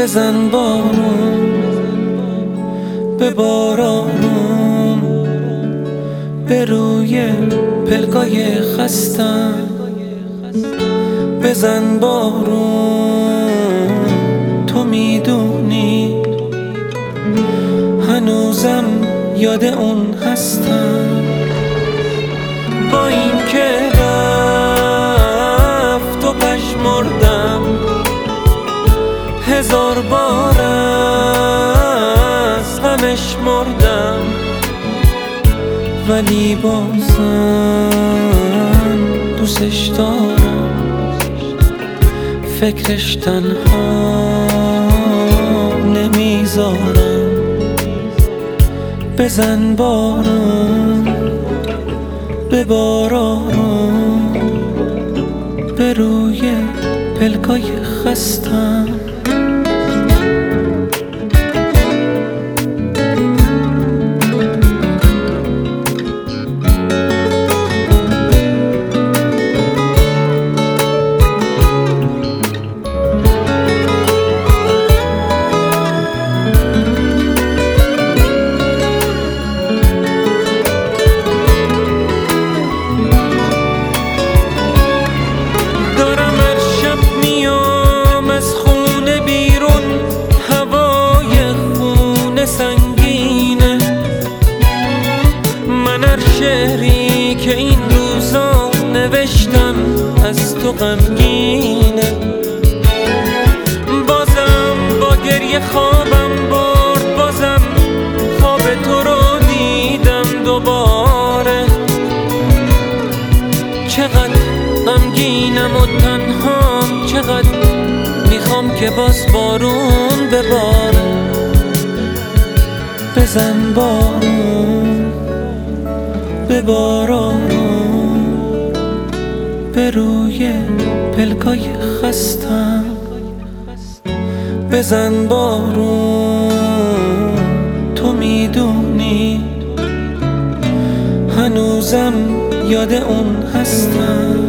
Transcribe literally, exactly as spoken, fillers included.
بزن بارون به بارارون به روی پلکای خستم. بزن بارون تو میدونی هنوزم یاد اون هستم. با این که رفت و پشمردم هزار بار از غمش مردم، ولی بازم دوستش دارم، فکرش تنها نمیذارم. بزن بارون به بارارون به روی پلکای خستم. سنگینه من هر شعری که این روزا نوشتم از تو غمگینه. بازم با گریه خوابم برد، بازم خواب تو رو دیدم دوباره. چقدر غمگینم و تنهام، چقدر میخوام که باز بارون بباره. بزن بارون به بارارون به روی پلکای خستم. بزن بارون تو میدونی هنوزم یاد اون هستم.